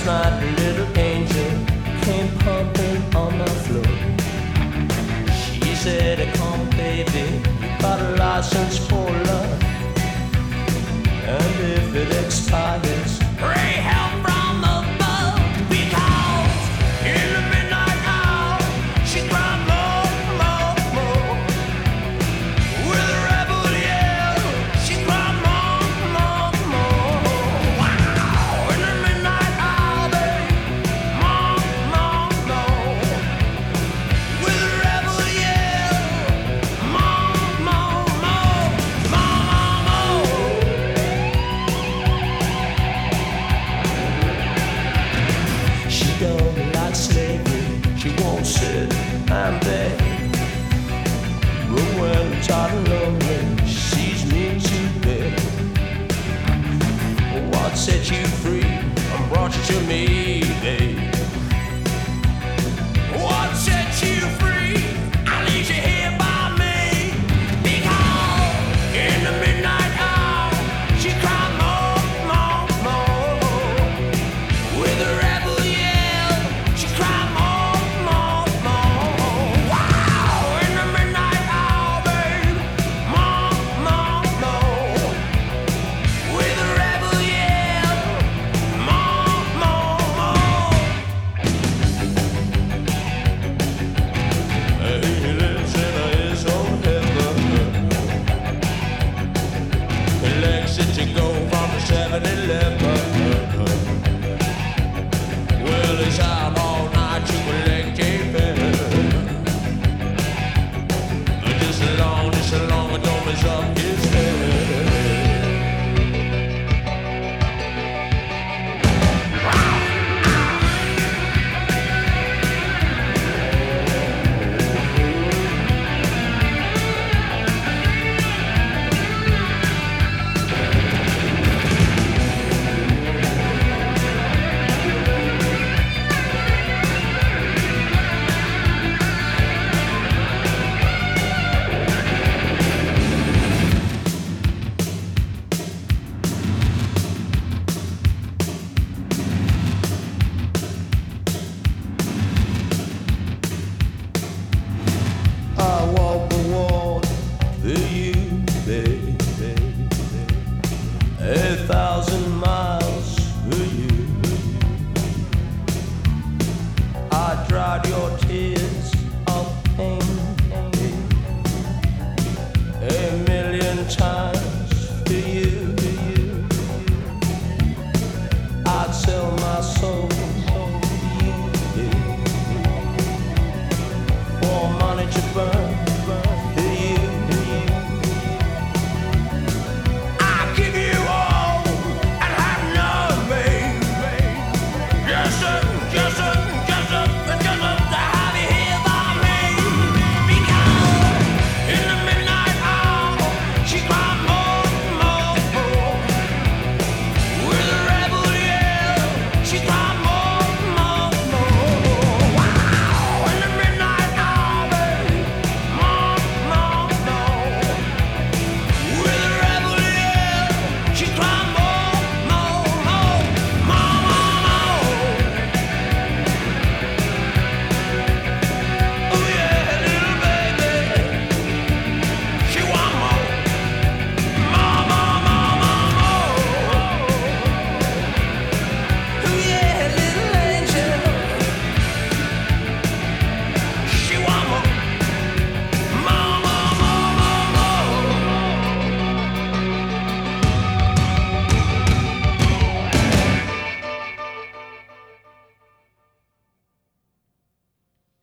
night a little angel came pumping on the floor. She said, come baby, you got a license for love, and if it expires, pray help from above. Because in the midnight hour she cried more, more, more. With a rebel yell she cried more, more, more. Wow! In the midnight hour, babe, more, more, more. With a rebel yell, more, more, more, more, more. She don't like slavery, she won't sit and beg. But when I'm tired and lonely, she sees me to bed. What set you free and brought you to me, babe? What set you free? I leave you here by me. Because in the midnight hour, she cried more, more, more. With a rebel yell, she cried more, more, more. Wow! In the midnight hour, babe, more, more, more. With a rebel yell, more, more, more. He lives in his own heaven. He likes it to go from the 7-Eleven. Well, he's out all night to collect a pen. Just as long as don't mess up his head. I walk the walk for you, baby. 1,000 miles for you. I dried your tears of pain 1,000,000 times for you. I'd sell my soul for you, for money to burn for you. I'll give you all and have none, babe. Yes, sir.